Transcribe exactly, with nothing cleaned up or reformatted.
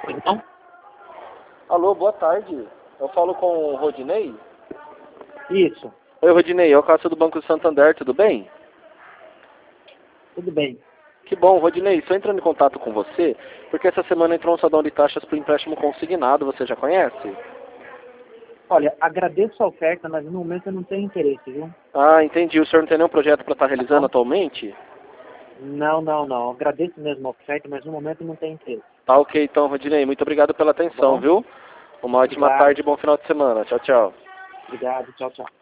Então? Alô, boa tarde. Eu falo com o Rodinei? Isso, Oi, Rodinei, é o Cássio do Banco do Santander, tudo bem? tudo bem. Que bom, Rodinei, estou entrando em contato com você, porque essa semana entrou um salão de taxas para o empréstimo consignado, você já conhece? Olha, agradeço a oferta, mas no momento eu não tenho interesse, viu? Ah, entendi. O senhor não tem nenhum projeto para estar Tá realizando bom? atualmente? Não, não, não. Agradeço mesmo a oferta, mas no momento eu não tenho interesse. Tá ok, então, Rodinei. Muito obrigado pela Tá atenção, bom? viu? Uma ótima Obrigado. tarde e bom final de semana. Tchau, tchau. Obrigado. Tchau, tchau.